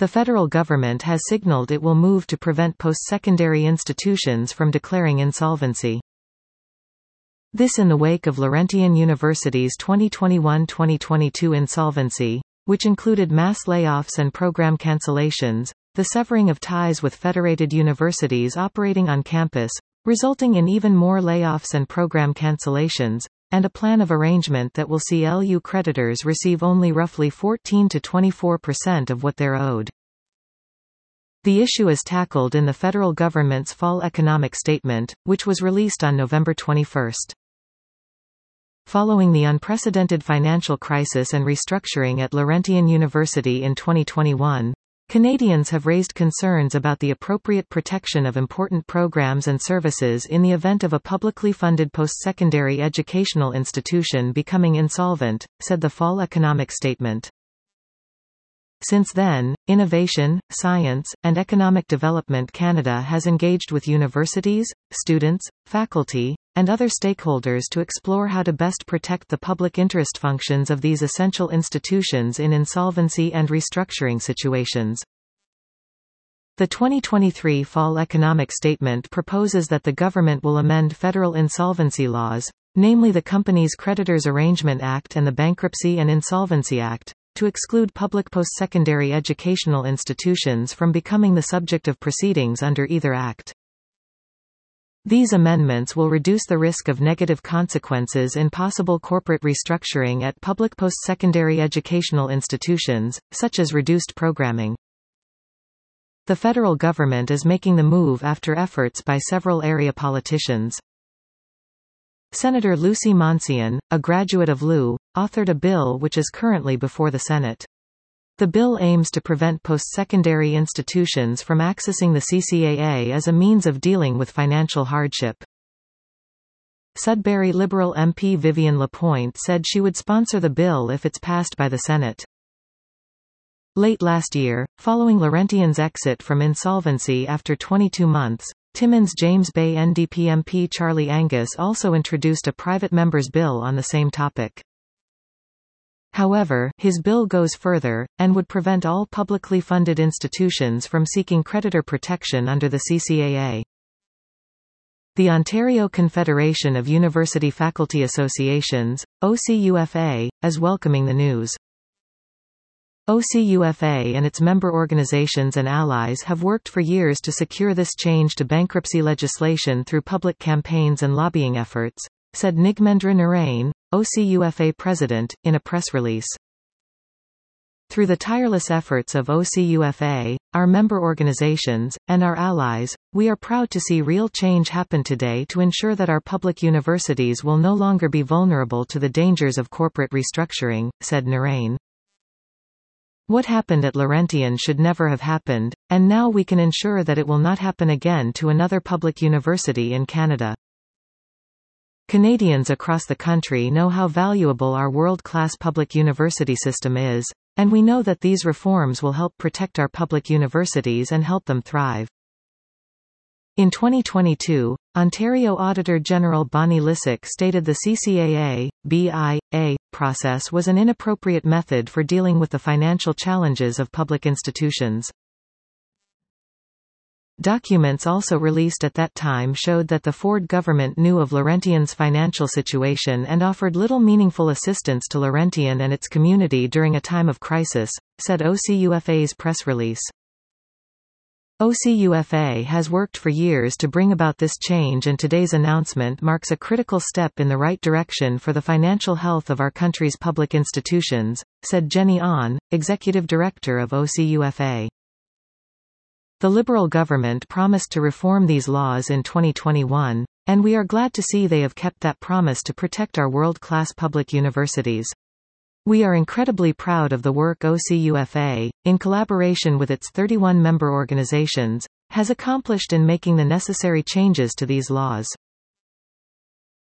The federal government has signaled it will move to prevent post-secondary institutions from declaring insolvency. This in the wake of Laurentian University's 2021-2022 insolvency, which included mass layoffs and program cancellations, the severing of ties with federated universities operating on campus, resulting in even more layoffs and program cancellations, and a plan of arrangement that will see LU creditors receive only roughly 14 to 24% of what they're owed. The issue is tackled in the federal government's fall economic statement, which was released on November 21. Following the unprecedented financial crisis and restructuring at Laurentian University in 2021, Canadians have raised concerns about the appropriate protection of important programs and services in the event of a publicly funded post-secondary educational institution becoming insolvent, said the fall economic statement. Since then, Innovation, Science, and Economic Development Canada has engaged with universities, students, faculty, and other stakeholders to explore how to best protect the public interest functions of these essential institutions in insolvency and restructuring situations. The 2023 Fall Economic Statement proposes that the government will amend federal insolvency laws, namely the Companies Creditors Arrangement Act and the Bankruptcy and Insolvency Act, to exclude public post-secondary educational institutions from becoming the subject of proceedings under either act. These amendments will reduce the risk of negative consequences in possible corporate restructuring at public post-secondary educational institutions, such as reduced programming. The federal government is making the move after efforts by several area politicians. Senator Lucy Monsian, a graduate of LU, authored a bill which is currently before the Senate. The bill aims to prevent post-secondary institutions from accessing the CCAA as a means of dealing with financial hardship. Sudbury Liberal MP Vivian Lapointe said she would sponsor the bill if it's passed by the Senate. Late last year, following Laurentian's exit from insolvency after 22 months, Timmins James Bay NDP MP Charlie Angus also introduced a private member's bill on the same topic. However, his bill goes further, and would prevent all publicly funded institutions from seeking creditor protection under the CCAA. The Ontario Confederation of University Faculty Associations, OCUFA, is welcoming the news. OCUFA and its member organizations and allies have worked for years to secure this change to bankruptcy legislation through public campaigns and lobbying efforts, said Nigmendra Narain, OCUFA president, in a press release. Through the tireless efforts of OCUFA, our member organizations, and our allies, we are proud to see real change happen today to ensure that our public universities will no longer be vulnerable to the dangers of corporate restructuring, said Narain. What happened at Laurentian should never have happened, and now we can ensure that it will not happen again to another public university in Canada. Canadians across the country know how valuable our world-class public university system is, and we know that these reforms will help protect our public universities and help them thrive. In 2022, Ontario Auditor General Bonnie Lysyk stated the CCAA, BIA, process was an inappropriate method for dealing with the financial challenges of public institutions. Documents also released at that time showed that the Ford government knew of Laurentian's financial situation and offered little meaningful assistance to Laurentian and its community during a time of crisis, said OCUFA's press release. OCUFA has worked for years to bring about this change, and today's announcement marks a critical step in the right direction for the financial health of our country's public institutions, said Jenny Ahn, Executive Director of OCUFA. The Liberal government promised to reform these laws in 2021, and we are glad to see they have kept that promise to protect our world-class public universities. We are incredibly proud of the work OCUFA, in collaboration with its 31 member organizations, has accomplished in making the necessary changes to these laws.